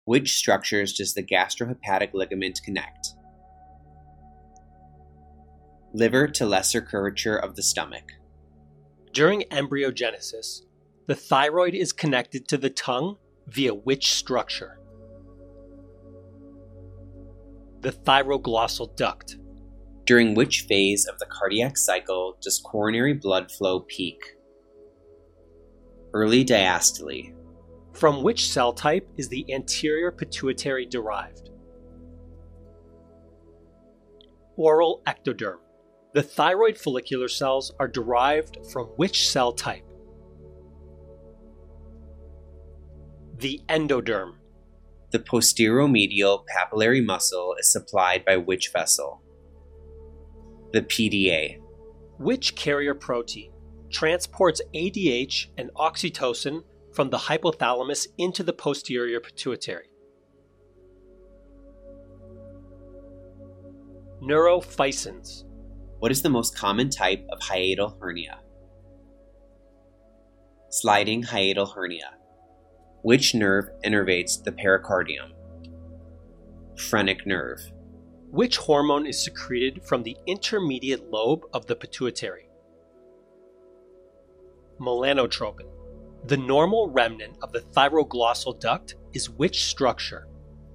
Which structures does the gastrohepatic ligament connect? Liver to lesser curvature of the stomach. During embryogenesis, the thyroid is connected to the tongue via which structure? The thyroglossal duct. During which phase of the cardiac cycle does coronary blood flow peak? Early diastole. From which cell type is the anterior pituitary derived? Oral ectoderm. The thyroid follicular cells are derived from which cell type? The endoderm. The posteromedial papillary muscle is supplied by which vessel? The PDA. Which carrier protein transports ADH and oxytocin from the hypothalamus into the posterior pituitary? Neurophycins. What is the most common type of hiatal hernia? Sliding hiatal hernia. Which nerve innervates the pericardium? Phrenic nerve. Which hormone is secreted from the intermediate lobe of the pituitary? Melanotropin. The normal remnant of the thyroglossal duct is which structure?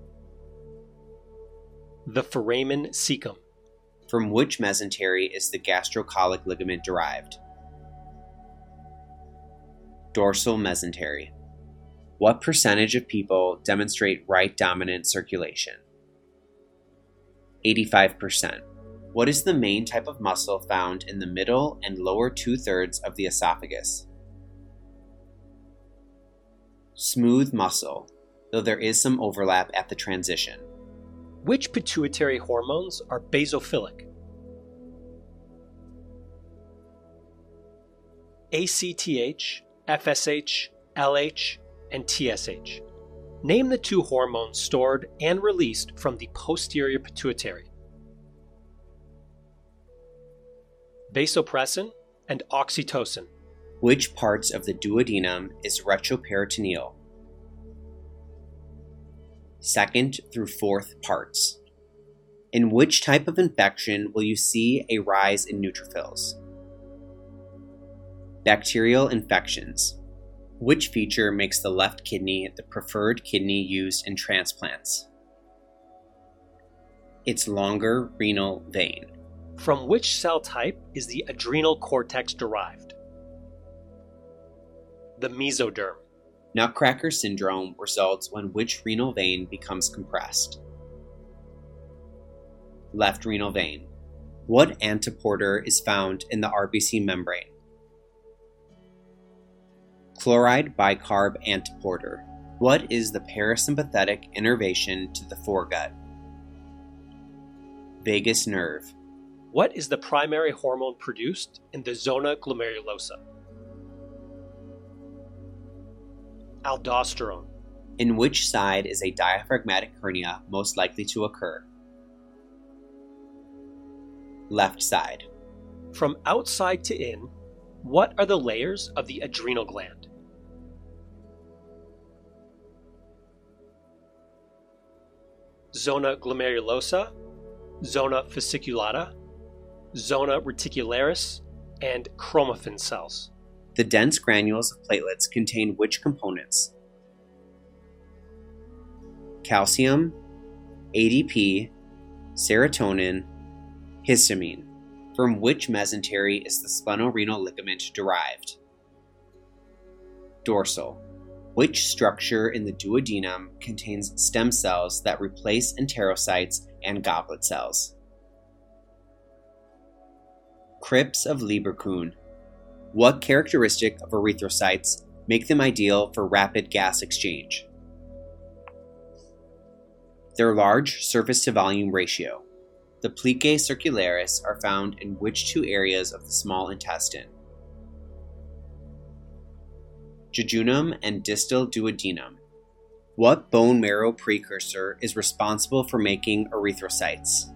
The foramen cecum. From which mesentery is the gastrocolic ligament derived? Dorsal mesentery. What percentage of people demonstrate right dominant circulation? 85%. What is the main type of muscle found in the middle and lower 2/3 of the esophagus? Smooth muscle, though there is some overlap at the transition. Which pituitary hormones are basophilic? ACTH, FSH, LH, and TSH. Name the two hormones stored and released from the posterior pituitary. Vasopressin and oxytocin. Which parts of the duodenum is retroperitoneal? Second through fourth parts. In which type of infection will you see a rise in neutrophils? Bacterial infections. Which feature makes the left kidney the preferred kidney used in transplants? Its longer renal vein. From which cell type is the adrenal cortex derived? The mesoderm. Nutcracker syndrome results when which renal vein becomes compressed? Left renal vein. What antiporter is found in the RBC membrane? Chloride bicarb antiporter. What is the parasympathetic innervation to the foregut? Vagus nerve. What is the primary hormone produced in the zona glomerulosa? Aldosterone. In which side is a diaphragmatic hernia most likely to occur? Left side. From outside to in, what are the layers of the adrenal gland? Zona glomerulosa, zona fasciculata, zona reticularis, and chromaffin cells. The dense granules of platelets contain which components? Calcium, ADP, serotonin, histamine. From which mesentery is the splenorenal ligament derived? Dorsal. Which structure in the duodenum contains stem cells that replace enterocytes and goblet cells? Crypts of Lieberkühn. What characteristic of erythrocytes make them ideal for rapid gas exchange? Their large surface-to-volume ratio. The plicae circularis are found in which two areas of the small intestine? Jejunum and distal duodenum. What bone marrow precursor is responsible for making erythrocytes?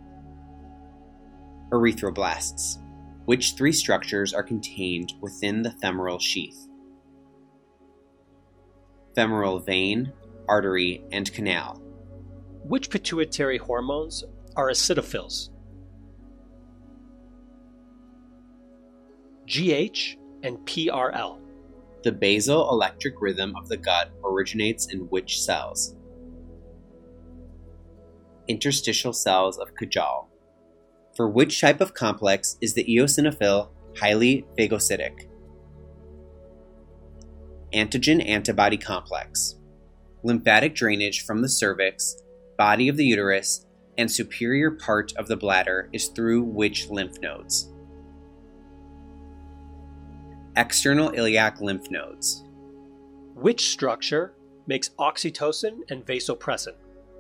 Erythroblasts. Which three structures are contained within the femoral sheath? Femoral vein, artery, and canal. Which pituitary hormones are acidophils? GH and PRL. The basal electric rhythm of the gut originates in which cells? Interstitial cells of Cajal. For which type of complex is the eosinophil highly phagocytic? Antigen-antibody complex. Lymphatic drainage from the cervix, body of the uterus, and superior part of the bladder is through which lymph nodes? External iliac lymph nodes. Which structure makes oxytocin and vasopressin?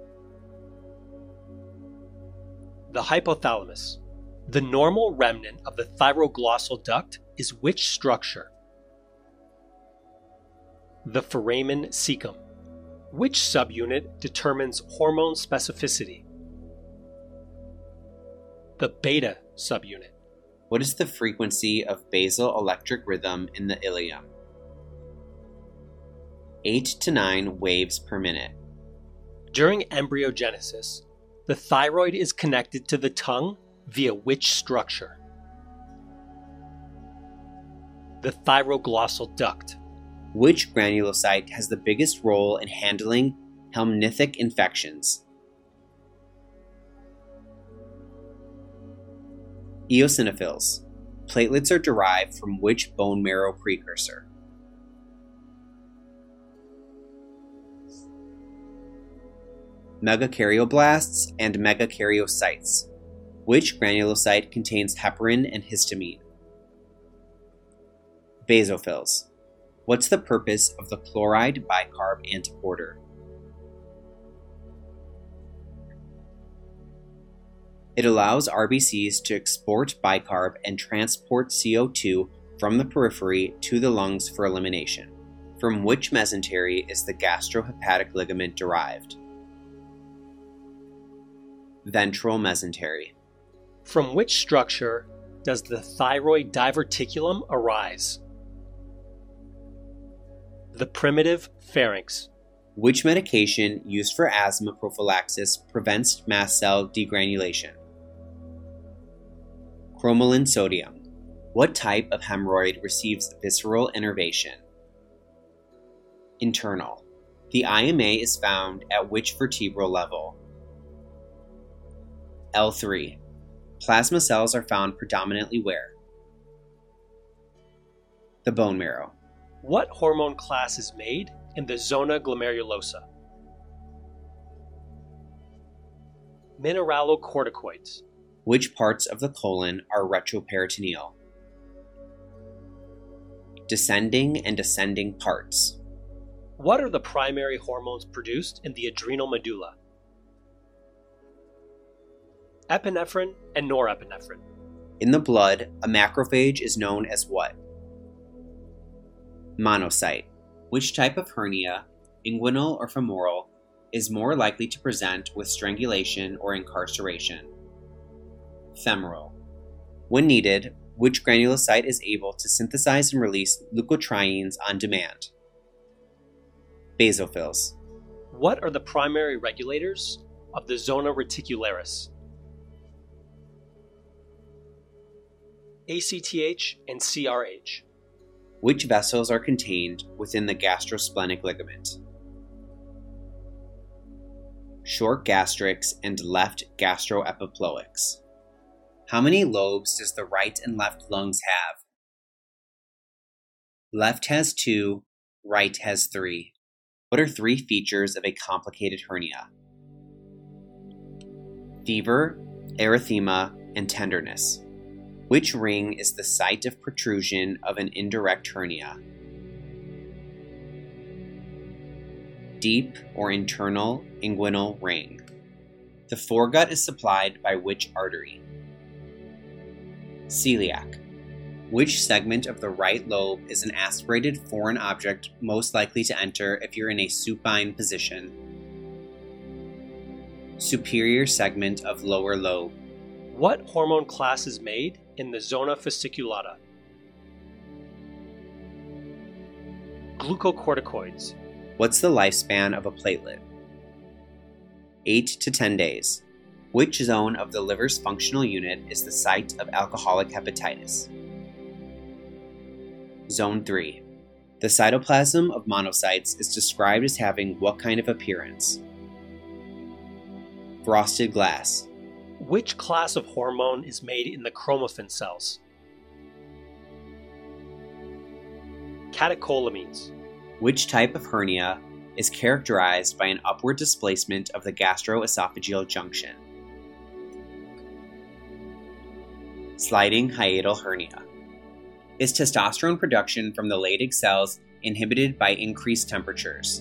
The hypothalamus. The normal remnant of the thyroglossal duct is which structure? The foramen cecum. Which subunit determines hormone specificity? The beta subunit. What is the frequency of basal electric rhythm in the ileum? 8 to 9 waves per minute. During embryogenesis, the thyroid is connected to the tongue via which structure? The thyroglossal duct. Which granulocyte has the biggest role in handling helminthic infections? Eosinophils. Platelets are derived from which bone marrow precursor? Megakaryoblast and megakaryocytes. Which granulocyte contains heparin and histamine? Basophils. What's the purpose of the chloride bicarb antiporter? It allows RBCs to export bicarb and transport CO2 from the periphery to the lungs for elimination. From which mesentery is the gastrohepatic ligament derived? Ventral mesentery. From which structure does the thyroid diverticulum arise? The primitive pharynx. Which medication used for asthma prophylaxis prevents mast cell degranulation? Cromolyn sodium. What type of hemorrhoid receives visceral innervation? Internal. The IMA is found at which vertebral level? L3. Plasma cells are found predominantly where? The bone marrow. What hormone class is made in the zona glomerulosa? Mineralocorticoids. Which parts of the colon are retroperitoneal? Descending and ascending parts. What are the primary hormones produced in the adrenal medulla? Epinephrine and norepinephrine. In the blood, a macrophage is known as what? Monocyte. Which type of hernia, inguinal or femoral, is more likely to present with strangulation or incarceration? Femoral. When needed, which granulocyte is able to synthesize and release leukotrienes on demand? Basophils. What are the primary regulators of the zona reticularis? ACTH and CRH. Which vessels are contained within the gastrosplenic ligament? Short gastrix and left gastroepiploics. How many lobes does the right and left lungs have? Left has 2, right has 3. What are 3 features of a complicated hernia? Fever, erythema, and tenderness. Which ring is the site of protrusion of an indirect hernia? Deep or internal inguinal ring. The foregut is supplied by which artery? Celiac. Which segment of the right lobe is an aspirated foreign object most likely to enter if you're in a supine position? Superior segment of lower lobe. What hormone class is made in the zona fasciculata? Glucocorticoids. What's the lifespan of a platelet? 8 to 10 days. Which zone of the liver's functional unit is the site of alcoholic hepatitis? Zone 3. The cytoplasm of monocytes is described as having what kind of appearance? Frosted glass. Which class of hormone is made in the chromaffin cells? Catecholamines. Which type of hernia is characterized by an upward displacement of the gastroesophageal junction? Sliding hiatal hernia. Is testosterone production from the Leydig cells inhibited by increased temperatures?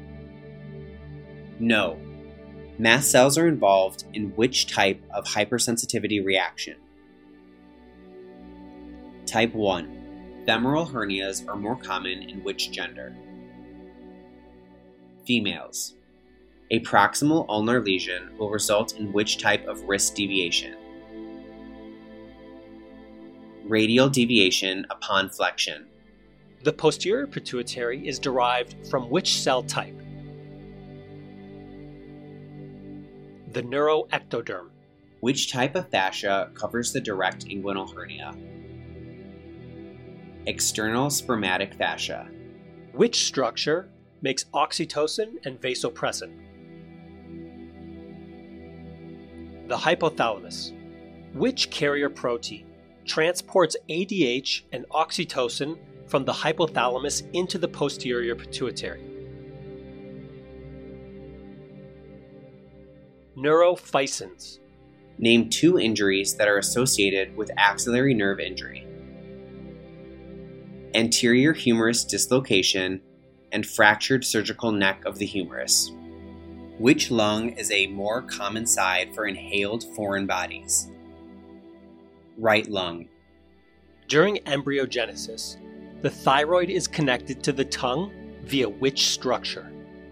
No. Mast cells are involved in which type of hypersensitivity reaction? Type 1. Femoral hernias are more common in which gender? Females. A proximal ulnar lesion will result in which type of risk deviation? Radial deviation upon flexion. The posterior pituitary is derived from which cell type? The neuroectoderm. Which type of fascia covers the direct inguinal hernia? External spermatic fascia. Which structure makes oxytocin and vasopressin? The hypothalamus. Which carrier protein transports ADH and oxytocin from the hypothalamus into the posterior pituitary? Neurophycins. Name 2 injuries that are associated with axillary nerve injury. Anterior humerus dislocation and fractured surgical neck of the humerus. Which lung is a more common side for inhaled foreign bodies? Right lung. During embryogenesis, the thyroid is connected to the tongue via which structure?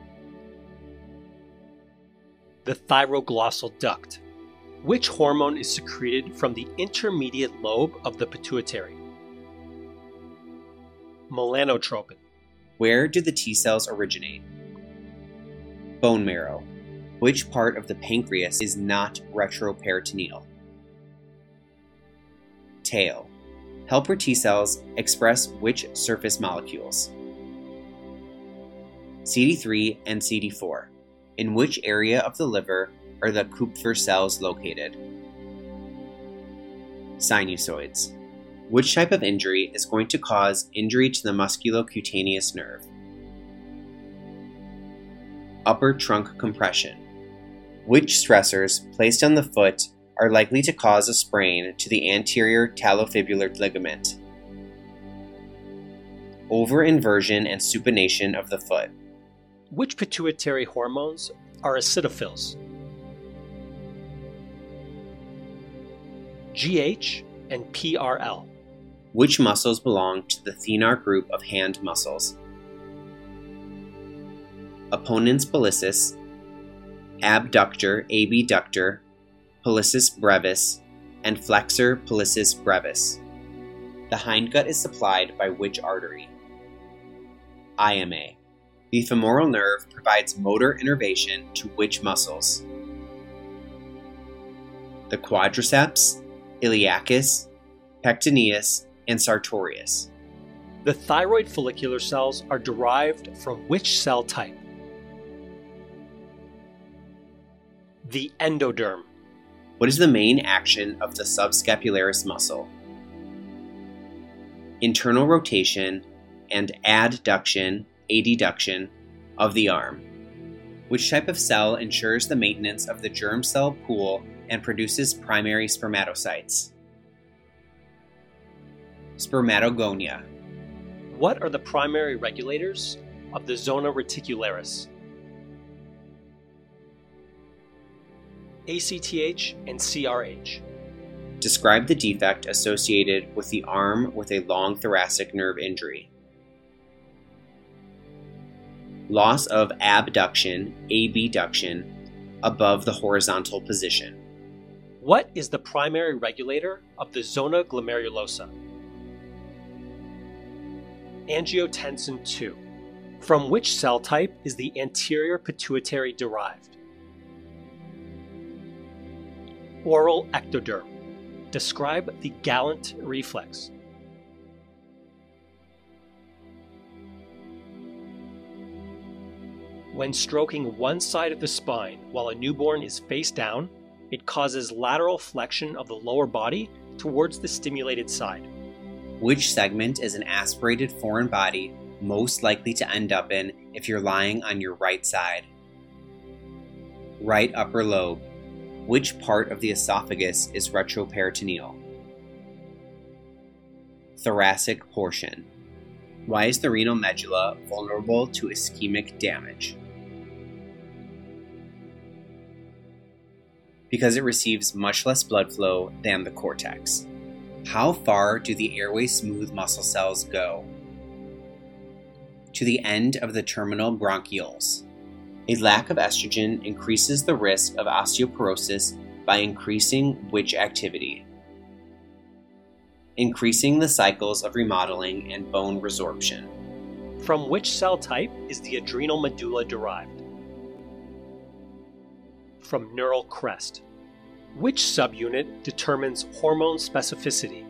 The thyroglossal duct. Which hormone is secreted from the intermediate lobe of the pituitary? Melanotropin. Where do the T cells originate? Bone marrow. Which part of the pancreas is not retroperitoneal? Tail. Helper T cells express which surface molecules? CD3 and CD4. In which area of the liver are the Kupffer cells located? Sinusoids. Which type of injury is going to cause injury to the musculocutaneous nerve? Upper trunk compression. Which stressors placed on the foot are likely to cause a sprain to the anterior talofibular ligament? Overinversion and supination of the foot. Which pituitary hormones are acidophils? GH and PRL. Which muscles belong to the thenar group of hand muscles? Opponens pollicis, abductor, abductor, pollicis brevis, and flexor pollicis brevis. The hindgut is supplied by which artery? IMA. The femoral nerve provides motor innervation to which muscles? The quadriceps, iliacus, pectineus, and sartorius. The thyroid follicular cells are derived from which cell type? The endoderm. What is the main action of the subscapularis muscle? Internal rotation and adduction, of the arm. Which type of cell ensures the maintenance of the germ cell pool and produces primary spermatocytes? Spermatogonia. What are the primary regulators of the zona reticularis? ACTH and CRH. Describe the defect associated with the arm with a long thoracic nerve injury. Loss of abduction, above the horizontal position. What is the primary regulator of the zona glomerulosa? Angiotensin II. From which cell type is the anterior pituitary derived? Oral ectoderm. Describe the Gallant reflex. When stroking one side of the spine while a newborn is face down, it causes lateral flexion of the lower body towards the stimulated side. Which segment is an aspirated foreign body most likely to end up in if you're lying on your right side? Right upper lobe. Which part of the esophagus is retroperitoneal? Thoracic portion. Why is the renal medulla vulnerable to ischemic damage? Because it receives much less blood flow than the cortex. How far do the airway smooth muscle cells go? To the end of the terminal bronchioles. A lack of estrogen increases the risk of osteoporosis by increasing which activity? Increasing the cycles of remodeling and bone resorption. From which cell type is the adrenal medulla derived? From neural crest. Which subunit determines hormone specificity?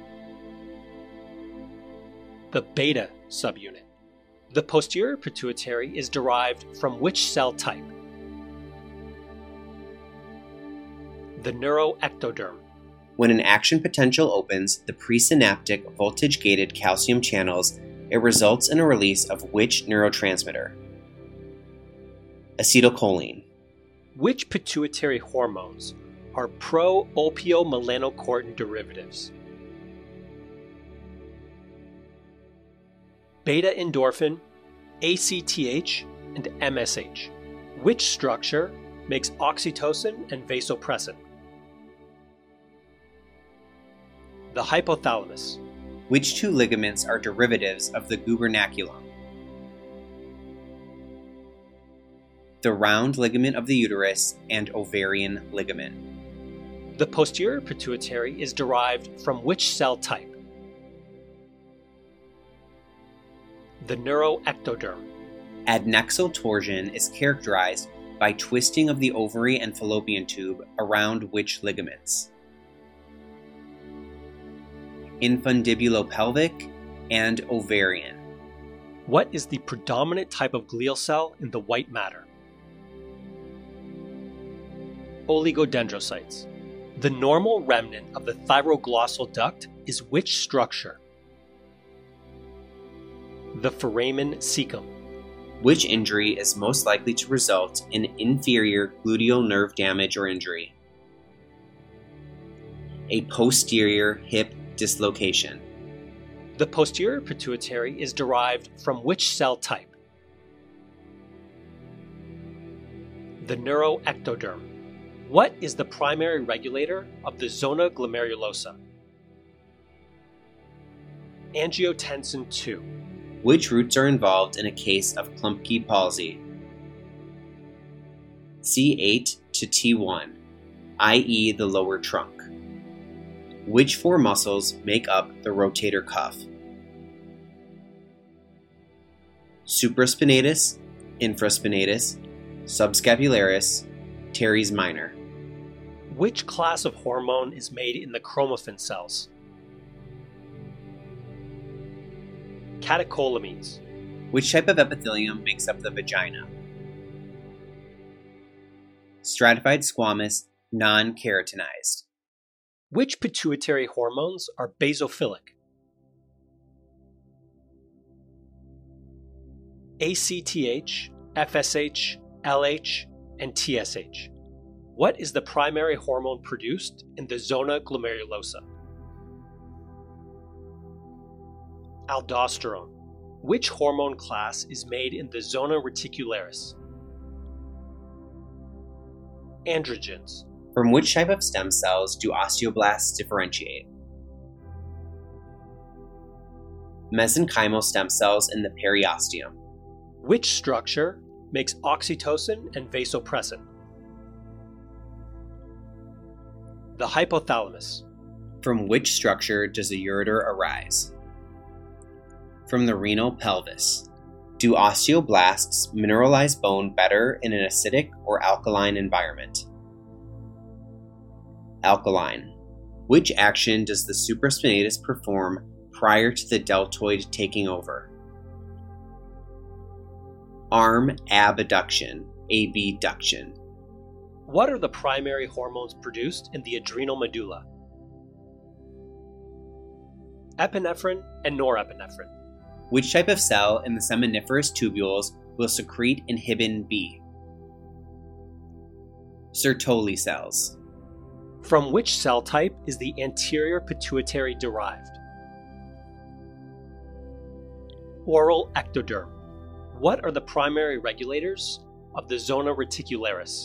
The beta subunit. The posterior pituitary is derived from which cell type? The neuroectoderm. When an action potential opens the presynaptic voltage-gated calcium channels, it results in a release of which neurotransmitter? Acetylcholine. Which pituitary hormones are pro-opiomelanocortin derivatives? Beta endorphin, ACTH, and MSH. Which structure makes oxytocin and vasopressin? The hypothalamus. Which two ligaments are derivatives of the gubernaculum? The round ligament of the uterus and ovarian ligament. The posterior pituitary is derived from which cell type? The neuroectoderm. Adnexal torsion is characterized by twisting of the ovary and fallopian tube around which ligaments? Infundibulopelvic and ovarian. What is the predominant type of glial cell in the white matter? Oligodendrocytes. The normal remnant of the thyroglossal duct is which structure? The foramen cecum. Which injury is most likely to result in inferior gluteal nerve damage or injury? A posterior hip dislocation. The posterior pituitary is derived from which cell type? The neuroectoderm. What is the primary regulator of the zona glomerulosa? Angiotensin II. Which roots are involved in a case of Klumpke palsy? C8 to T1, i.e. the lower trunk. Which four muscles make up the rotator cuff? Supraspinatus, infraspinatus, subscapularis, teres minor. Which class of hormone is made in the chromaffin cells? Catecholamines. Which type of epithelium makes up the vagina? Stratified squamous, non-keratinized. Which pituitary hormones are basophilic? ACTH, FSH, LH, and TSH. What is the primary hormone produced in the zona glomerulosa? Aldosterone. Which hormone class is made in the zona reticularis? Androgens. From which type of stem cells do osteoblasts differentiate? Mesenchymal stem cells in the periosteum. Which structure makes oxytocin and vasopressin? The hypothalamus. From which structure does the ureter arise? From the renal pelvis. Do osteoblasts mineralize bone better in an acidic or alkaline environment? Alkaline. Which action does the supraspinatus perform prior to the deltoid taking over? Arm abduction, abduction. What are the primary hormones produced in the adrenal medulla? Epinephrine and norepinephrine. Which type of cell in the seminiferous tubules will secrete inhibin B? Sertoli cells. From which cell type is the anterior pituitary derived? Oral ectoderm. What are the primary regulators of the zona reticularis?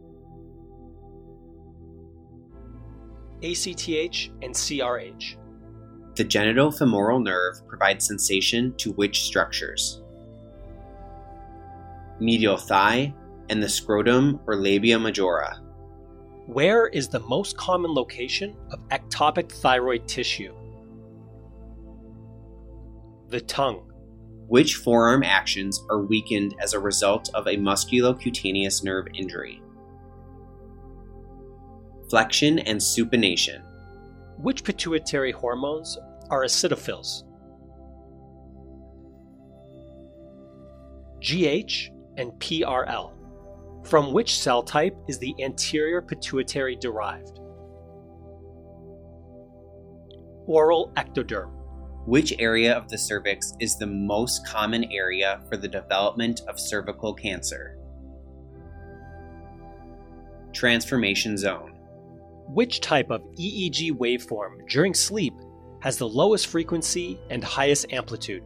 ACTH and CRH. The genitofemoral nerve provides sensation to which structures? Medial thigh and the scrotum or labia majora. Where is the most common location of ectopic thyroid tissue? The tongue. Which forearm actions are weakened as a result of a musculocutaneous nerve injury? Flexion and supination. Which pituitary hormones are acidophils? GH and PRL. From which cell type is the anterior pituitary derived? Oral ectoderm. Which area of the cervix is the most common area for the development of cervical cancer? Transformation zone. Which type of EEG waveform during sleep has the lowest frequency and highest amplitude?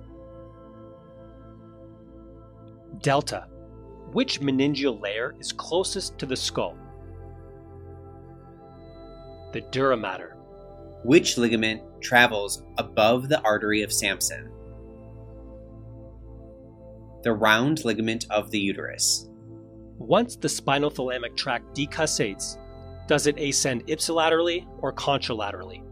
Delta. Which meningeal layer is closest to the skull? The dura mater. Which ligament travels above the artery of Samson? The round ligament of the uterus. Once the spinothalamic tract decussates, does it ascend ipsilaterally or contralaterally?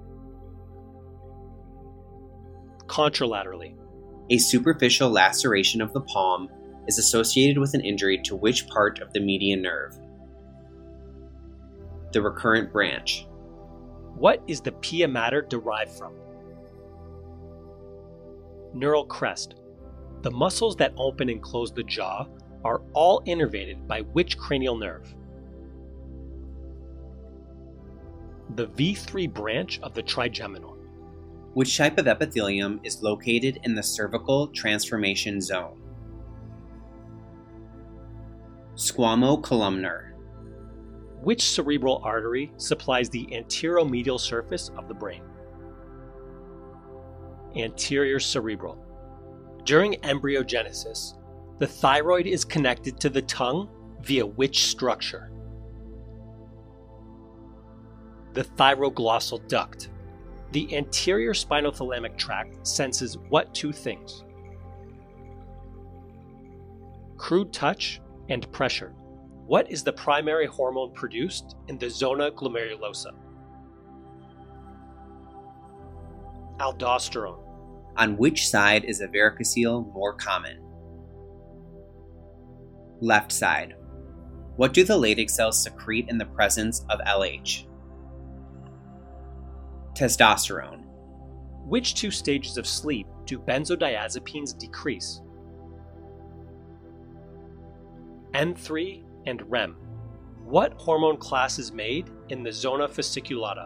Contralaterally. A superficial laceration of the palm is associated with an injury to which part of the median nerve? The recurrent branch. What is the pia mater derived from? Neural crest. The muscles that open and close the jaw are all innervated by which cranial nerve? The V3 branch of the trigeminal. Which type of epithelium is located in the cervical transformation zone? Squamocolumnar. Which cerebral artery supplies the anteromedial surface of the brain? Anterior cerebral. During embryogenesis, the thyroid is connected to the tongue via which structure? The thyroglossal duct. The anterior spinothalamic tract senses what two things? Crude touch and pressure. What is the primary hormone produced in the zona glomerulosa? Aldosterone. On which side is a varicocele more common? Left side. What do the Leydig cells secrete in the presence of LH? Testosterone. Which two stages of sleep do benzodiazepines decrease? N3 and REM. What hormone class is made in the zona fasciculata?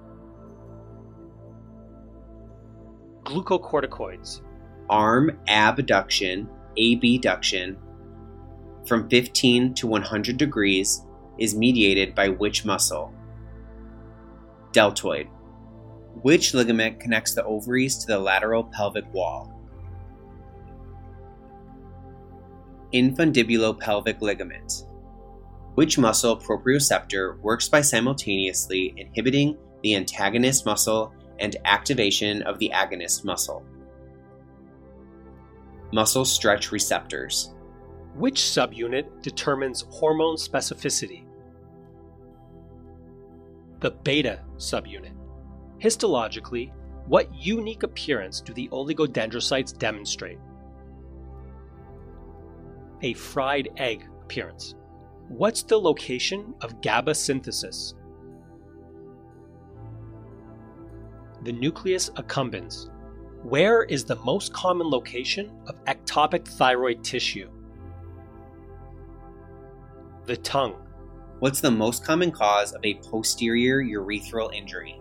Glucocorticoids. Arm abduction, abduction, from 15 to 100 degrees is mediated by which muscle? Deltoid. Which ligament connects the ovaries to the lateral pelvic wall? Infundibulopelvic ligament. Which muscle proprioceptor works by simultaneously inhibiting the antagonist muscle and activation of the agonist muscle? Muscle stretch receptors. Which subunit determines hormone specificity? The beta subunit. Histologically, what unique appearance do the oligodendrocytes demonstrate? a fried egg appearance. What's the location of GABA synthesis? The nucleus accumbens. Where is the most common location of ectopic thyroid tissue? The tongue. What's the most common cause of a posterior urethral injury?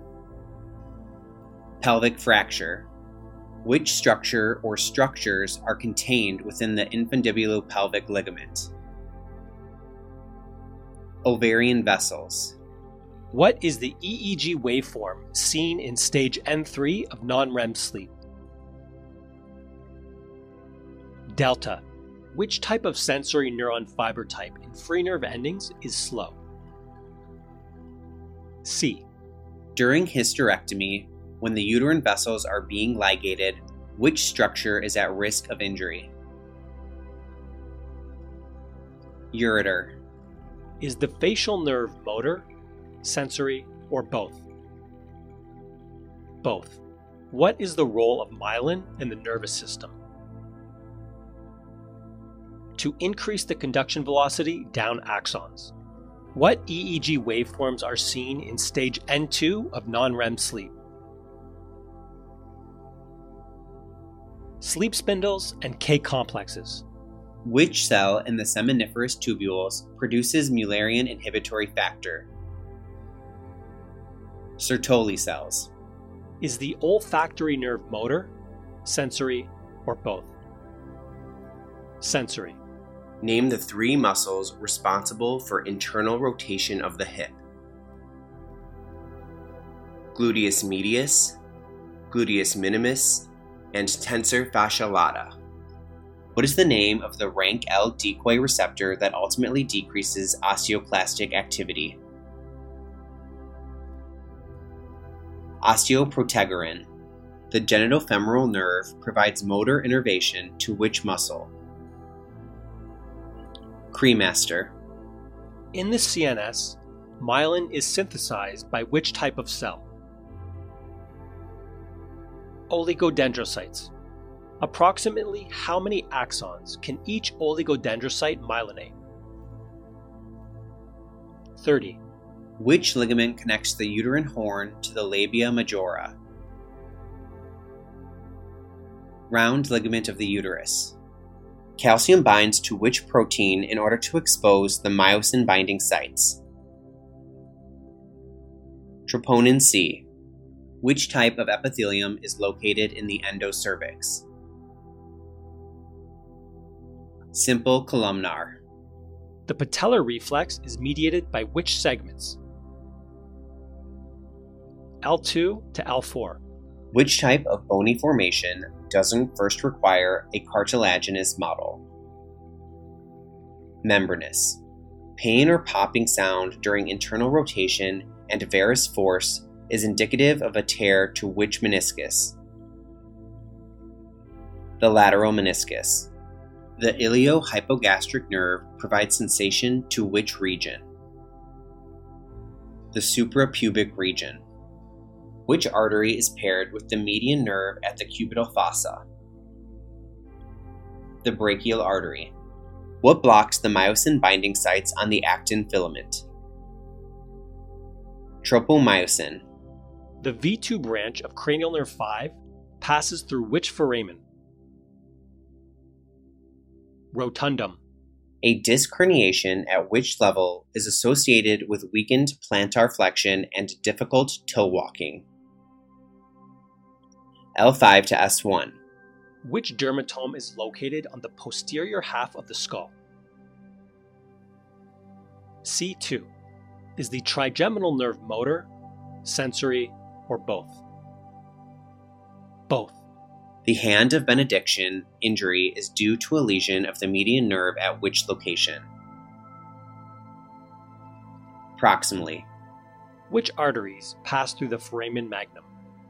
Pelvic fracture. Which structure or structures are contained within the infundibulopelvic ligament? Ovarian vessels. What is the EEG waveform seen in stage N3 of non-REM sleep? Delta. Which type of sensory neuron fiber type in free nerve endings is slow? C. During hysterectomy, when the uterine vessels are being ligated, which structure is at risk of injury? Ureter. Is the facial nerve motor, sensory, or both? Both. What is the role of myelin in the nervous system? To increase the conduction velocity down axons. What EEG waveforms are seen in stage N2 of non-REM sleep? Sleep spindles and K complexes. Which cell in the seminiferous tubules produces Mullerian inhibitory factor? Sertoli cells. Is the olfactory nerve motor, sensory, or both? Sensory. Name the 3 muscles responsible for internal rotation of the hip. Gluteus medius, gluteus minimus, and tensor fascia lata. What is the name of the rank L decoy receptor that ultimately decreases osteoclastic activity? Osteoprotegerin. The genitofemoral nerve provides motor innervation to which muscle? Cremaster. In the CNS, myelin is synthesized by which type of cell? Oligodendrocytes. Approximately how many axons can each oligodendrocyte myelinate? 30. Which ligament connects the uterine horn to the labia majora? Round ligament of the uterus. Calcium binds to which protein in order to expose the myosin binding sites? Troponin C. Which type of epithelium is located in the endocervix? Simple columnar. The patellar reflex is mediated by which segments? L2 to L4. Which type of bony formation doesn't first require a cartilaginous model? Membranous. Pain or popping sound during internal rotation and varus force is indicative of a tear to which meniscus? The lateral meniscus. The iliohypogastric nerve provides sensation to which region? The suprapubic region. Which artery is paired with the median nerve at the cubital fossa? The brachial artery. What blocks the myosin binding sites on the actin filament? Tropomyosin. The V2 branch of cranial nerve 5 passes through which foramen? Rotundum. A disc herniation at which level is associated with weakened plantar flexion and difficult toe walking? L5 to S1. Which dermatome is located on the posterior half of the skull? C2. Is the trigeminal nerve motor, sensory, or both? Both. The hand of benediction injury is due to a lesion of the median nerve at which location? Proximally. Which arteries pass through the foramen magnum?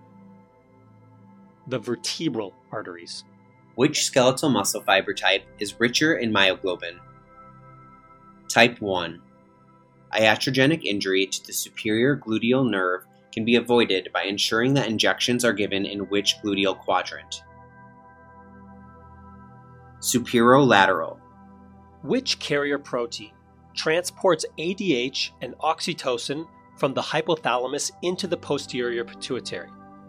The vertebral arteries. Which skeletal muscle fiber type is richer in myoglobin? Type 1. Iatrogenic injury to the superior gluteal nerve can be avoided by ensuring that injections are given in which gluteal quadrant? Superolateral. Which carrier protein transports ADH and oxytocin from the hypothalamus into the posterior pituitary?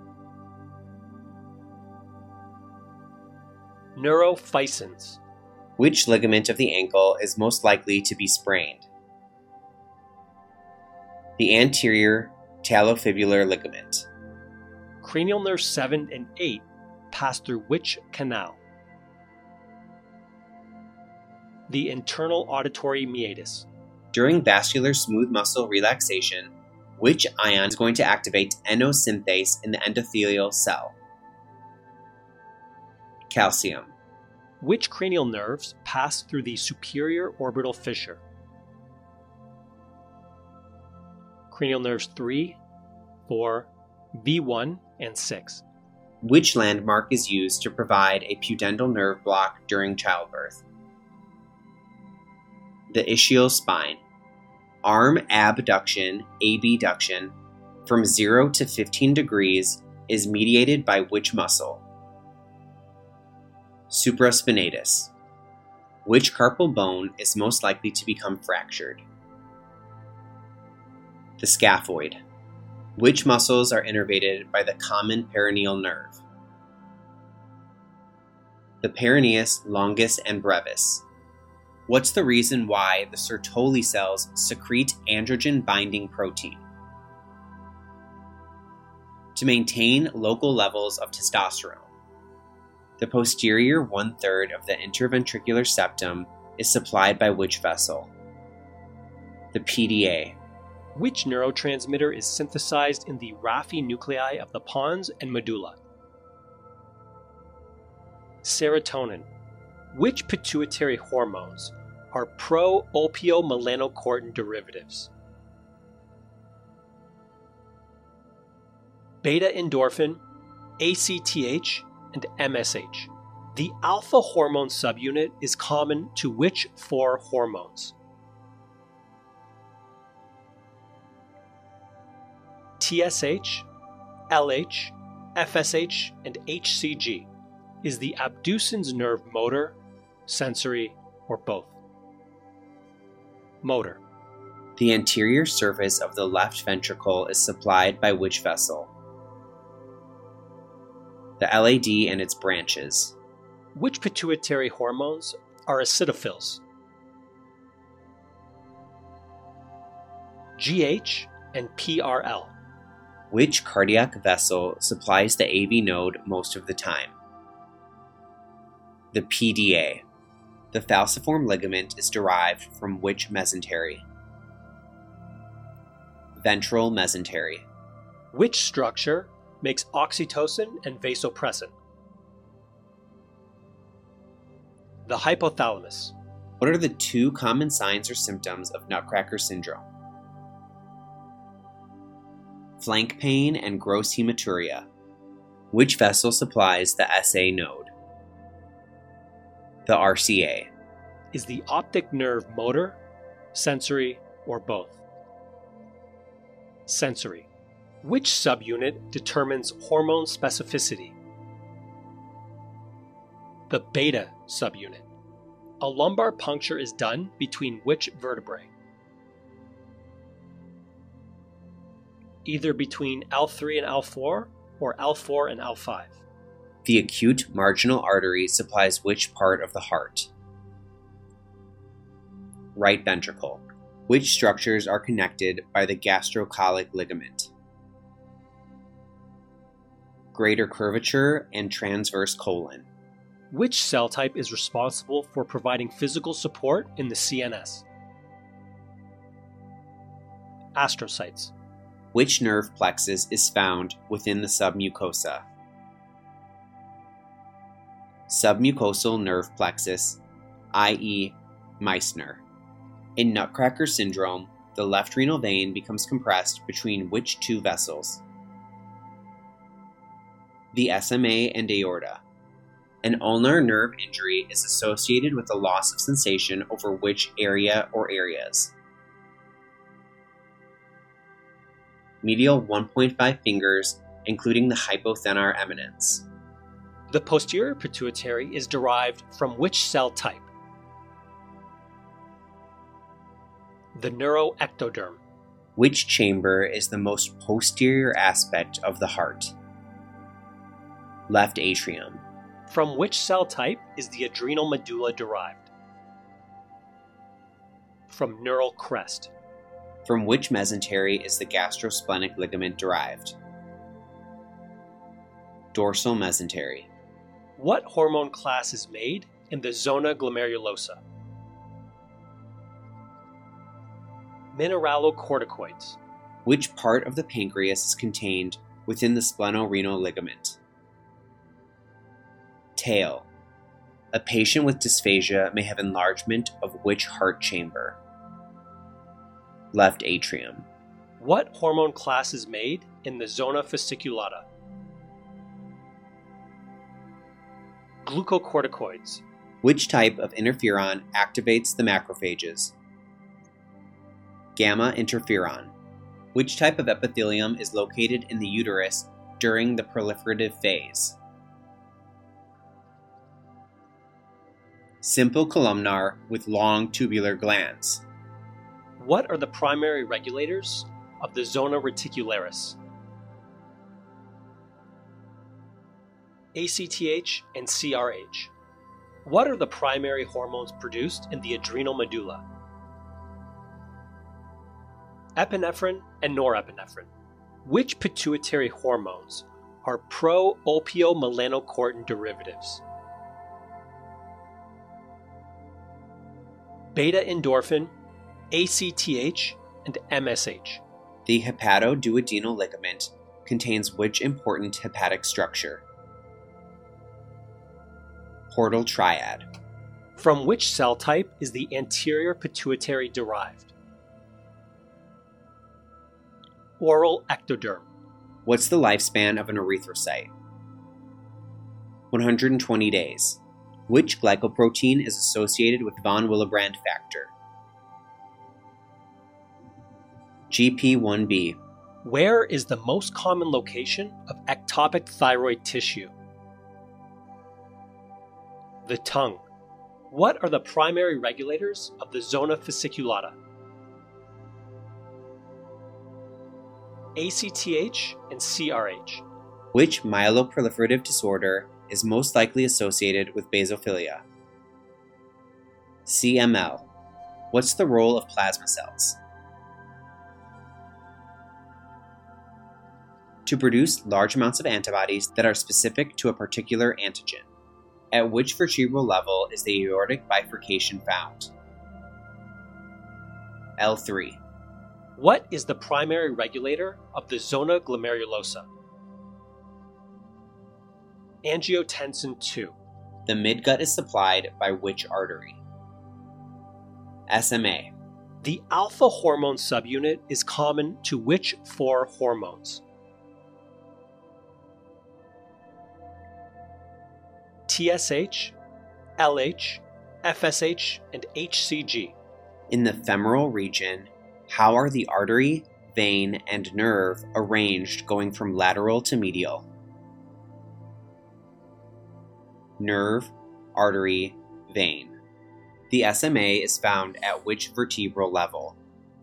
Neurophycins. Which ligament of the ankle is most likely to be sprained? The anterior talofibular ligament. Cranial nerves 7 and 8 pass through which canal? The internal auditory meatus. During vascular smooth muscle relaxation, which ion is going to activate NO synthase in the endothelial cell? Calcium. Which cranial nerves pass through the superior orbital fissure? Cranial nerves 3, 4, V1, and 6. Which landmark is used to provide a pudendal nerve block during childbirth? The ischial spine. Arm abduction, abduction, from 0 to 15 degrees is mediated by which muscle? Supraspinatus. Which carpal bone is most likely to become fractured? The scaphoid. Which muscles are innervated by the common peroneal nerve? The peroneus longus and brevis. What's the reason why the Sertoli cells secrete androgen-binding protein? To maintain local levels of testosterone. The posterior one-third of the interventricular septum is supplied by which vessel? The PDA. Which neurotransmitter is synthesized in the raphe nuclei of the pons and medulla? Serotonin. Which pituitary hormones are pro-opiomelanocortin derivatives? Beta-endorphin, ACTH, and MSH. The alpha hormone subunit is common to which 4 hormones? TSH, LH, FSH, and HCG. Is the abducens nerve motor, sensory, or both? Motor. The anterior surface of the left ventricle is supplied by which vessel? The LAD and its branches. Which pituitary hormones are acidophils? GH and PRL. Which cardiac vessel supplies the AV node most of the time? The PDA. The falciform ligament is derived from which mesentery? Ventral mesentery. Which structure makes oxytocin and vasopressin? The hypothalamus. What are the 2 common signs or symptoms of Nutcracker syndrome? Flank pain and gross hematuria. Which vessel supplies the SA node? The RCA. Is the optic nerve motor, sensory, or both? Sensory. Which subunit determines hormone specificity? The beta subunit. A lumbar puncture is done between which vertebrae? Either between L3 and L4 or L4 and L5. The acute marginal artery supplies which part of the heart? Right ventricle. Which structures are connected by the gastrocolic ligament? Greater curvature and transverse colon. Which cell type is responsible for providing physical support in the CNS? Astrocytes. Which nerve plexus is found within the submucosa? Submucosal nerve plexus, i.e., Meissner. In Nutcracker syndrome, the left renal vein becomes compressed between which 2 vessels? The SMA and aorta. An ulnar nerve injury is associated with a loss of sensation over which area or areas? Medial 1.5 fingers, including the hypothenar eminence. The posterior pituitary is derived from which cell type? The neuroectoderm. Which chamber is the most posterior aspect of the heart? Left atrium. From which cell type is the adrenal medulla derived? From neural crest. From which mesentery is the gastrosplenic ligament derived? Dorsal mesentery. What hormone class is made in the zona glomerulosa? Mineralocorticoids. Which part of the pancreas is contained within the splenorenal ligament? Tail. A patient with dysphagia may have enlargement of which heart chamber? Left atrium. What hormone class is made in the zona fasciculata? Glucocorticoids. Which type of interferon activates the macrophages? Gamma interferon. Which type of epithelium is located in the uterus during the proliferative phase? Simple columnar with long tubular glands. What are the primary regulators of the zona reticularis? ACTH and CRH. What are the primary hormones produced in the adrenal medulla? Epinephrine and norepinephrine. Which pituitary hormones are pro-opiomelanocortin derivatives? Beta endorphin, ACTH, and MSH. The hepatoduodenal ligament contains which important hepatic structure? Portal triad. From which cell type is the anterior pituitary derived? Oral ectoderm. What's the lifespan of an erythrocyte? 120 days. Which glycoprotein is associated with von Willebrand factor? GP1B. Where is the most common location of ectopic thyroid tissue? The tongue. What are the primary regulators of the zona fasciculata? ACTH and CRH. Which myeloproliferative disorder is most likely associated with basophilia? CML. What's the role of plasma cells? To produce large amounts of antibodies that are specific to a particular antigen. At which vertebral level is the aortic bifurcation found? L3. What is the primary regulator of the zona glomerulosa? Angiotensin II. The midgut is supplied by which artery? SMA. The alpha hormone subunit is common to which four hormones? TSH, LH, FSH, and HCG. In the femoral region, how are the artery, vein, and nerve arranged going from lateral to medial? Nerve, artery, vein. The SMA is found at which vertebral level?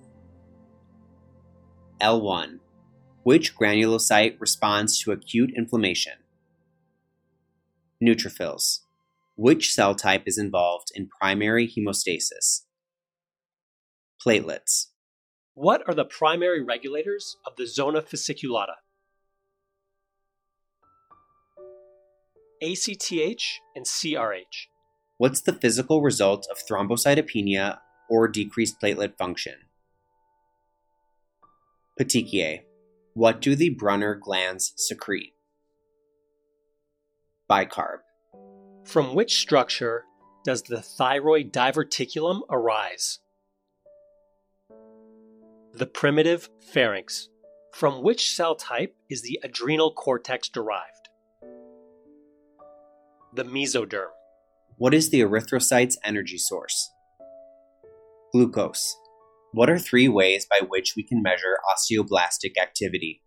L1. Which granulocyte responds to acute inflammation? Neutrophils. Which cell type is involved in primary hemostasis? Platelets. What are the primary regulators of the zona fasciculata? ACTH and CRH. What's the physical result of thrombocytopenia or decreased platelet function? Petechiae. What do the Brunner glands secrete? Bicarb. From which structure does the thyroid diverticulum arise? The primitive pharynx. From which cell type is the adrenal cortex derived? The mesoderm. What is the erythrocyte's energy source? Glucose. What are 3 ways by which we can measure osteoblastic activity?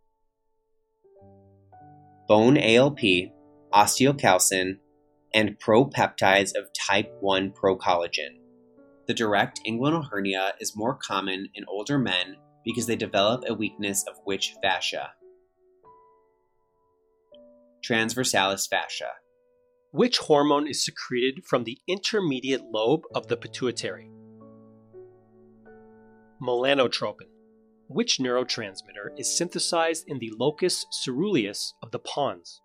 Bone ALP, osteocalcin, and propeptides of type 1 procollagen. The direct inguinal hernia is more common in older men because they develop a weakness of which fascia? Transversalis fascia. Which hormone is secreted from the intermediate lobe of the pituitary? Melanotropin. Which neurotransmitter is synthesized in the locus ceruleus of the pons?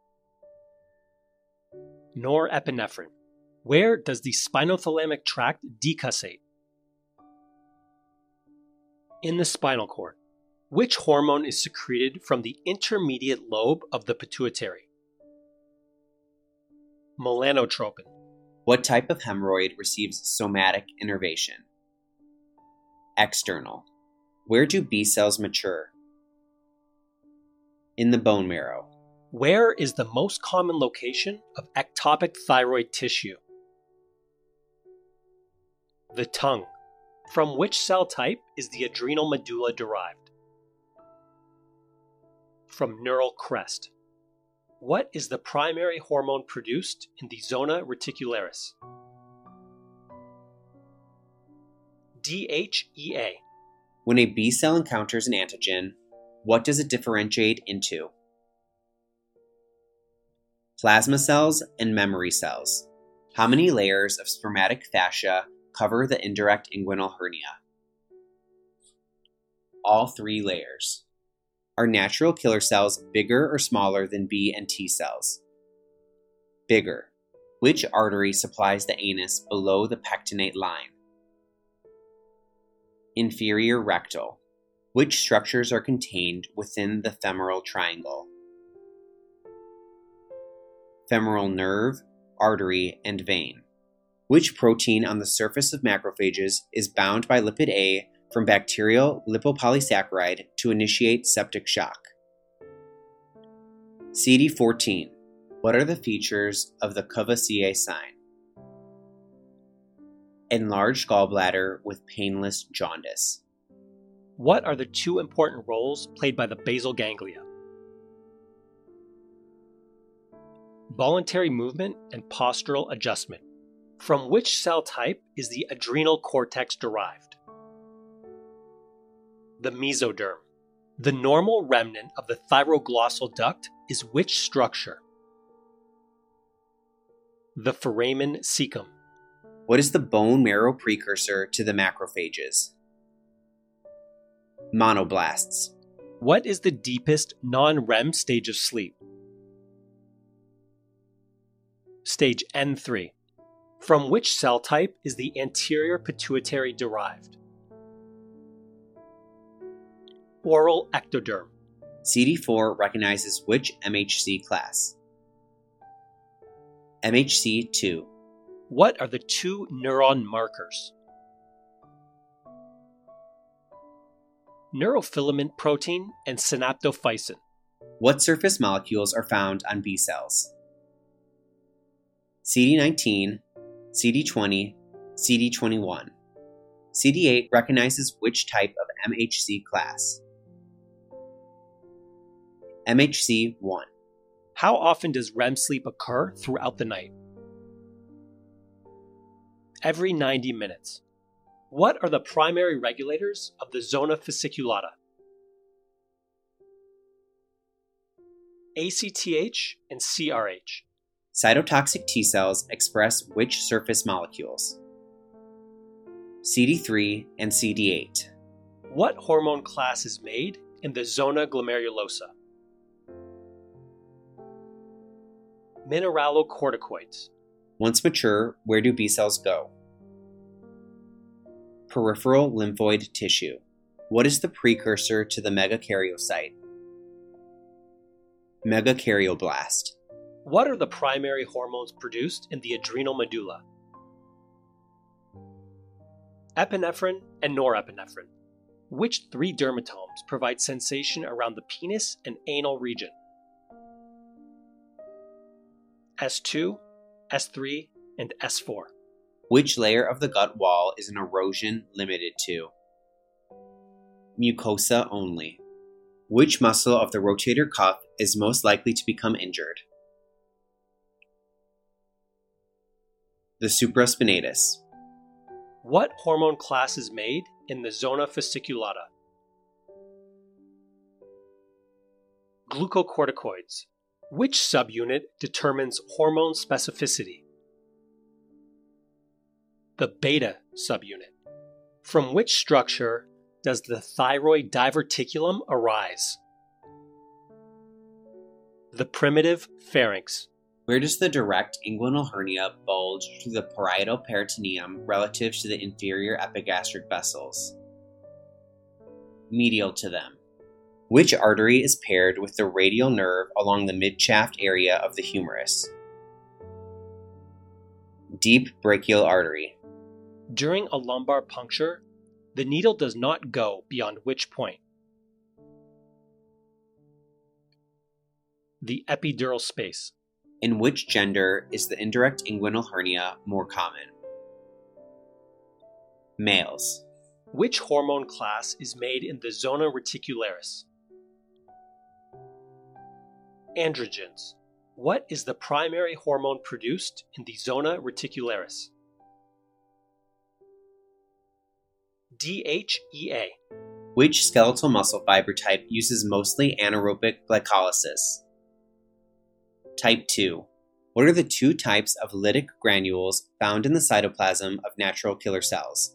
Norepinephrine. Where does the spinothalamic tract decussate? In the spinal cord. Which hormone is secreted from the intermediate lobe of the pituitary? Melanotropin. What type of hemorrhoid receives somatic innervation? External. Where do B cells mature? In the bone marrow. Where is the most common location of ectopic thyroid tissue? The tongue. From which cell type is the adrenal medulla derived? From neural crest. What is the primary hormone produced in the zona reticularis? DHEA. When a B cell encounters an antigen, what does it differentiate into? Plasma cells and memory cells. How many layers of spermatic fascia cover the indirect inguinal hernia? All 3 layers. Are natural killer cells bigger or smaller than B and T cells? Bigger. Which artery supplies the anus below the pectinate line? Inferior rectal. Which structures are contained within the femoral triangle? Femoral nerve, artery, and vein. Which protein on the surface of macrophages is bound by lipid A from bacterial lipopolysaccharide to initiate septic shock? CD14. What are the features of the Courvoisier sign? Enlarged gallbladder with painless jaundice. What are the 2 important roles played by the basal ganglia? Voluntary movement and postural adjustment. From which cell type is the adrenal cortex derived? The mesoderm. The normal remnant of the thyroglossal duct is which structure? The foramen cecum. What is the bone marrow precursor to the macrophages? Monoblasts. What is the deepest non-REM stage of sleep? Stage N3. From which cell type is the anterior pituitary derived? Oral ectoderm. CD4 recognizes which MHC class? MHC2. What are the 2 neuron markers? Neurofilament protein and synaptophysin. What surface molecules are found on B cells? CD19, CD20, CD21. CD8 recognizes which type of MHC class? MHC1. How often does REM sleep occur throughout the night? Every 90 minutes. What are the primary regulators of the zona fasciculata? ACTH and CRH. Cytotoxic T cells express which surface molecules? CD3 and CD8. What hormone class is made in the zona glomerulosa? Mineralocorticoids. Once mature, where do B cells go? Peripheral lymphoid tissue. What is the precursor to the megakaryocyte? Megakaryoblast. What are the primary hormones produced in the adrenal medulla? Epinephrine and norepinephrine. Which 3 dermatomes provide sensation around the penis and anal region? S2, S3, and S4. Which layer of the gut wall is an erosion limited to? Mucosa only. Which muscle of the rotator cuff is most likely to become injured? The supraspinatus. What hormone class is made in the zona fasciculata? Glucocorticoids. Which subunit determines hormone specificity? The beta subunit. From which structure does the thyroid diverticulum arise? The primitive pharynx. Where does the direct inguinal hernia bulge through the parietal peritoneum relative to the inferior epigastric vessels? Medial to them. Which artery is paired with the radial nerve along the midshaft area of the humerus? Deep brachial artery. During a lumbar puncture, the needle does not go beyond which point? The epidural space. In which gender is the indirect inguinal hernia more common? Males. Which hormone class is made in the zona reticularis? Androgens. What is the primary hormone produced in the zona reticularis? DHEA. Which skeletal muscle fiber type uses mostly anaerobic glycolysis? Type 2. What are the two types of lytic granules found in the cytoplasm of natural killer cells?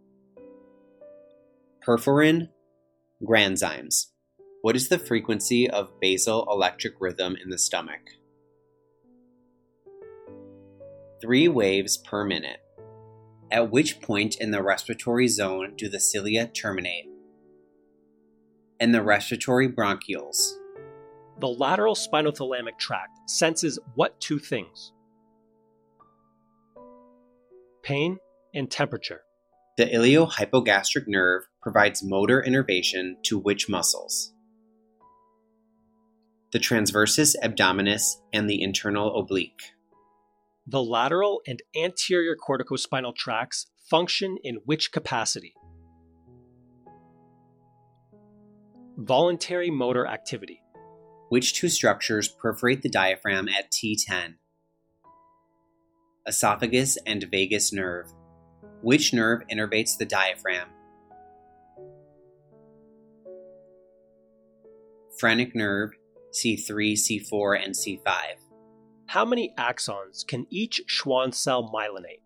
Perforin, granzymes. What is the frequency of basal electric rhythm in the stomach? 3 waves per minute. At which point in the respiratory zone do the cilia terminate? In the respiratory bronchioles. The lateral spinothalamic tract senses what two things? Pain and temperature. The iliohypogastric nerve provides motor innervation to which muscles? The transversus abdominis and the internal oblique. The lateral and anterior corticospinal tracts function in which capacity? Voluntary motor activity. Which two structures perforate the diaphragm at T10? Esophagus and vagus nerve. Which nerve innervates the diaphragm? Phrenic nerve, C3, C4, and C5. How many axons can each Schwann cell myelinate?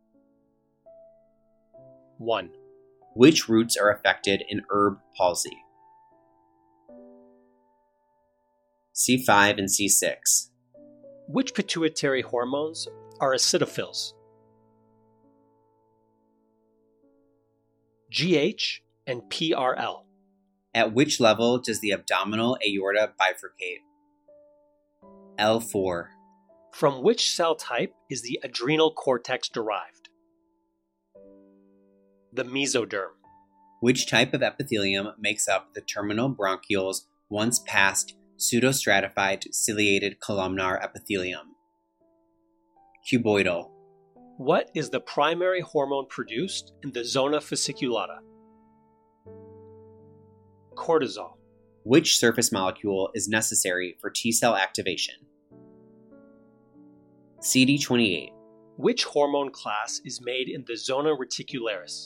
1. Which roots are affected in herb palsy? C5 and C6. Which pituitary hormones are acidophils? GH and PRL. At which level does the abdominal aorta bifurcate? L4. From which cell type is the adrenal cortex derived? The mesoderm. Which type of epithelium makes up the terminal bronchioles once past pseudostratified ciliated columnar epithelium? Cuboidal. What is the primary hormone produced in the zona fasciculata? Cortisol. Which surface molecule is necessary for T-cell activation? CD28. Which hormone class is made in the zona reticularis?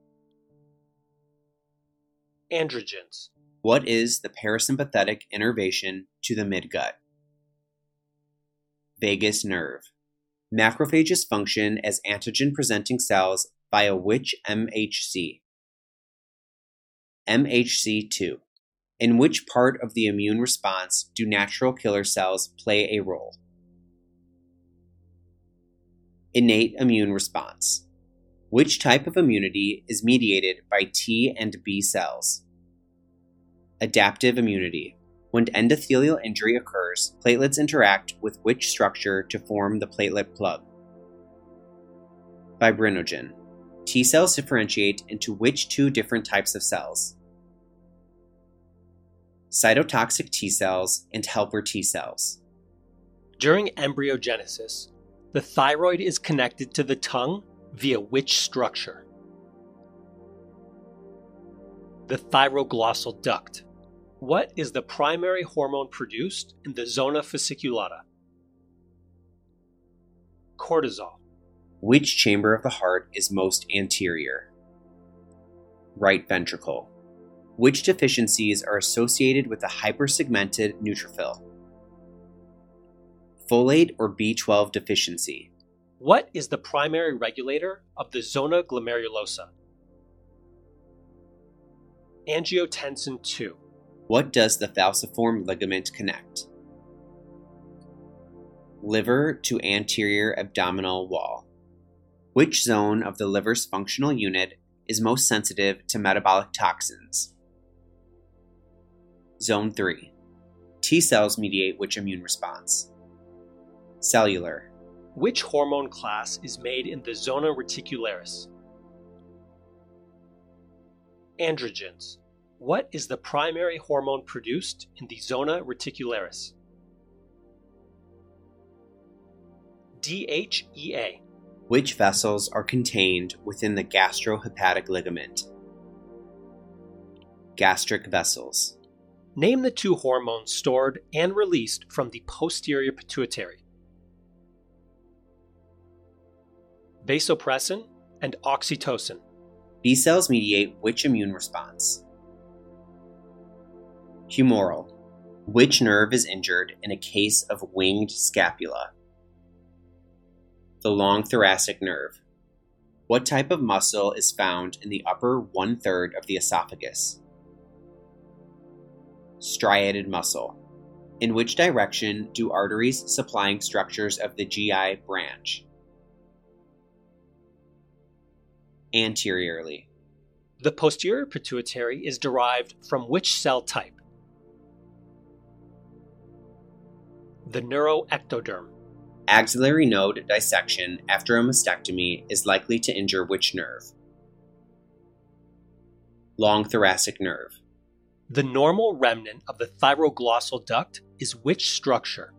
Androgens. What is the parasympathetic innervation to the midgut? Vagus nerve. Macrophages function as antigen-presenting cells via which MHC? MHC2. In which part of the immune response do natural killer cells play a role? Innate immune response. Which type of immunity is mediated by T and B cells? Adaptive immunity. When endothelial injury occurs, platelets interact with which structure to form the platelet plug? Fibrinogen. T cells differentiate into which two different types of cells? Cytotoxic T cells and helper T cells. During embryogenesis, the thyroid is connected to the tongue via which structure? The thyroglossal duct. What is the primary hormone produced in the zona fasciculata? Cortisol. Which chamber of the heart is most anterior? Right ventricle. Which deficiencies are associated with a hypersegmented neutrophil? Folate or B12 deficiency? What is the primary regulator of the zona glomerulosa? Angiotensin II. What does the falciform ligament connect? Liver to anterior abdominal wall. Which zone of the liver's functional unit is most sensitive to metabolic toxins? Zone 3. T cells mediate which immune response? Cellular. Which hormone class is made in the zona reticularis? Androgens. What is the primary hormone produced in the zona reticularis? DHEA. Which vessels are contained within the gastrohepatic ligament? Gastric vessels. Name the two hormones stored and released from the posterior pituitary. Vasopressin and oxytocin. B cells mediate which immune response? Humoral. Which nerve is injured in a case of winged scapula? The long thoracic nerve. What type of muscle is found in the upper 1/3 of the esophagus? Striated muscle. In which direction do arteries supplying structures of the GI branch? Anteriorly. The posterior pituitary is derived from which cell type? The neuroectoderm. Axillary node dissection after a mastectomy is likely to injure which nerve? Long thoracic nerve. The normal remnant of the thyroglossal duct is which structure?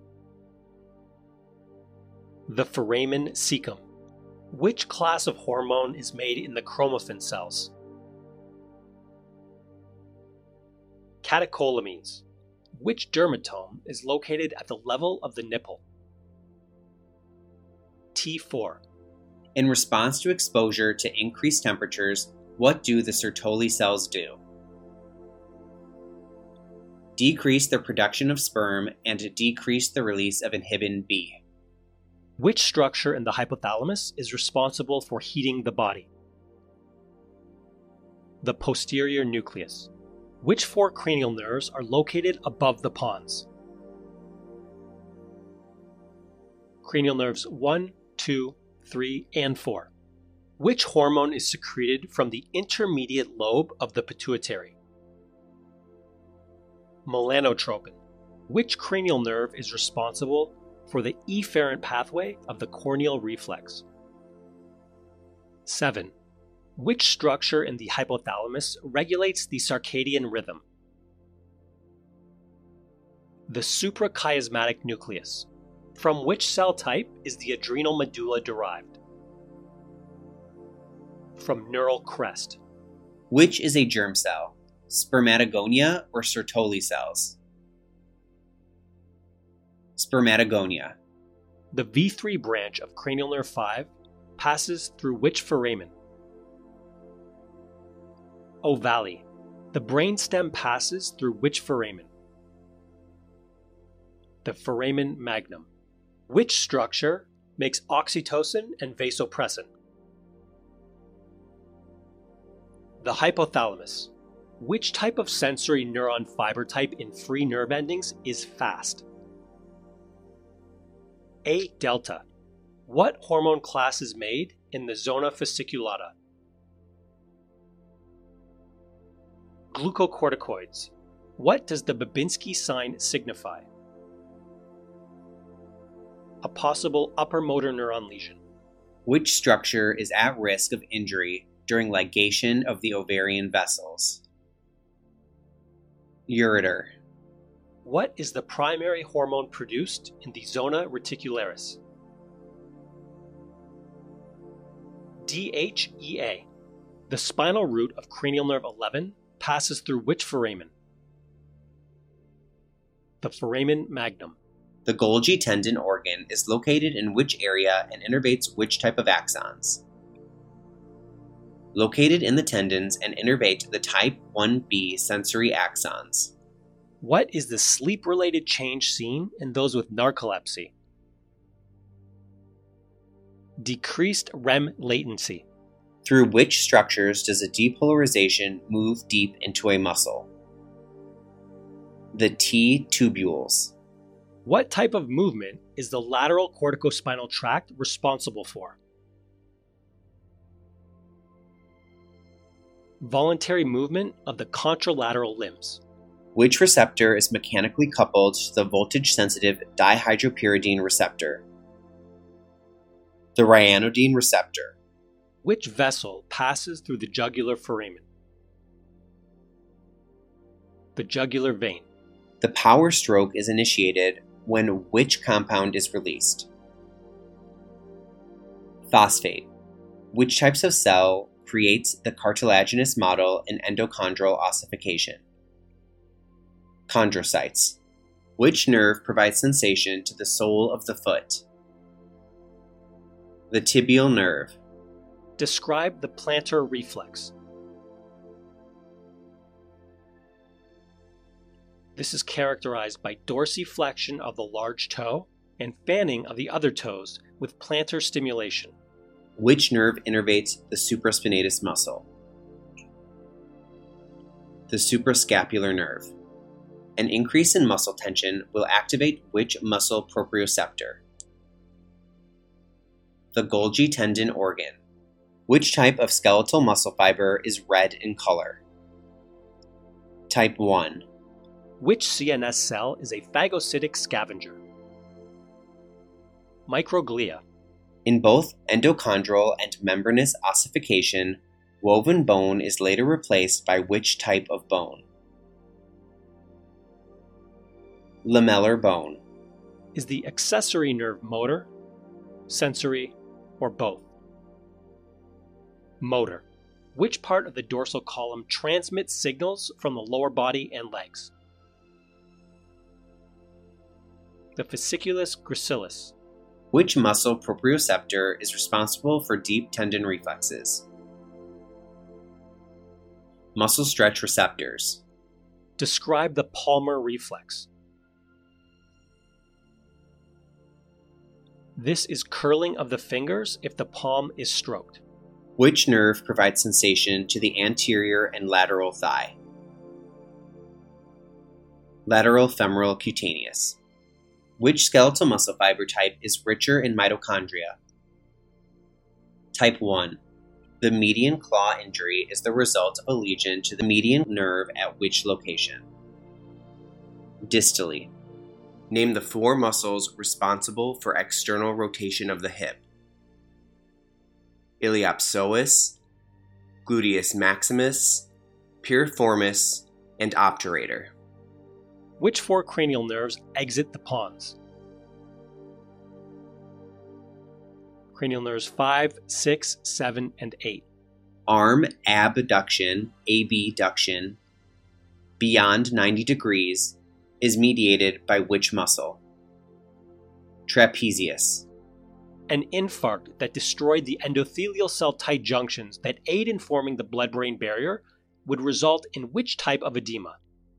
The foramen cecum. Which class of hormone is made in the chromaffin cells? Catecholamines. Which dermatome is located at the level of the nipple? T4. In response to exposure to increased temperatures, what do the Sertoli cells do? Decrease the production of sperm and decrease the release of inhibin B. Which structure in the hypothalamus is responsible for heating the body? The posterior nucleus. Which four cranial nerves are located above the pons? Cranial nerves 1, 2, 3, and 4. Which hormone is secreted from the intermediate lobe of the pituitary? Melanotropin. Which cranial nerve is responsible for the efferent pathway of the corneal reflex? 7. Which structure in the hypothalamus regulates the circadian rhythm? The suprachiasmatic nucleus. From which cell type is the adrenal medulla derived? From neural crest. Which is a germ cell? Spermatogonia or Sertoli cells? Spermatogonia. The V3 branch of cranial nerve 5 passes through which foramen? Ovale. The brainstem passes through which foramen? The foramen magnum. Which structure makes oxytocin and vasopressin? The hypothalamus. Which type of sensory neuron fiber type in free nerve endings is fast? A delta. What hormone class is made in the zona fasciculata? Glucocorticoids. What does the Babinski sign signify? A possible upper motor neuron lesion. Which structure is at risk of injury during ligation of the ovarian vessels? Ureter. What is the primary hormone produced in the zona reticularis? DHEA. The spinal root of cranial nerve 11 passes through which foramen? The foramen magnum. The Golgi tendon organ is located in which area and innervates which type of axons? Located in the tendons and innervate the type 1b sensory axons. What is the sleep-related change seen in those with narcolepsy? Decreased REM latency. Through which structures does a depolarization move deep into a muscle? The T tubules. What type of movement is the lateral corticospinal tract responsible for? Voluntary movement of the contralateral limbs. Which receptor is mechanically coupled to the voltage-sensitive dihydropyridine receptor? The ryanodine receptor. Which vessel passes through the jugular foramen? The jugular vein. The power stroke is initiated when which compound is released? Phosphate. Which types of cell creates the cartilaginous model in endochondral ossification? Chondrocytes. Which nerve provides sensation to the sole of the foot? The tibial nerve. Describe the plantar reflex. This is characterized by dorsiflexion of the large toe and fanning of the other toes with plantar stimulation. Which nerve innervates the supraspinatus muscle? The suprascapular nerve. An increase in muscle tension will activate which muscle proprioceptor? The Golgi tendon organ. Which type of skeletal muscle fiber is red in color? Type 1. Which CNS cell is a phagocytic scavenger? Microglia. In both endochondral and membranous ossification, woven bone is later replaced by which type of bone? Lamellar bone. Is the accessory nerve motor, sensory, or both? Motor. Which part of the dorsal column transmits signals from the lower body and legs? The fasciculus gracilis. Which muscle proprioceptor is responsible for deep tendon reflexes? Muscle stretch receptors. Describe the palmar reflex. This is curling of the fingers if the palm is stroked. Which nerve provides sensation to the anterior and lateral thigh? Lateral femoral cutaneous. Which skeletal muscle fiber type is richer in mitochondria? Type 1. The median claw injury is the result of a lesion to the median nerve at which location? Distally. Name the 4 muscles responsible for external rotation of the hip. Iliopsoas, gluteus maximus, piriformis, and obturator. Which 4 cranial nerves exit the pons? Cranial nerves 5, 6, 7, and 8. Arm abduction, abduction, beyond 90 degrees, is mediated by which muscle? Trapezius. An infarct that destroyed the endothelial cell tight junctions that aid in forming the blood-brain barrier would result in which type of edema?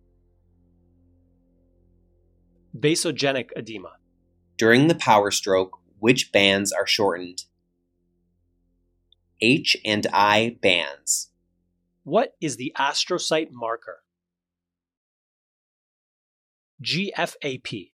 Vasogenic edema. During the power stroke, which bands are shortened? H and I bands. What is the astrocyte marker? GFAP.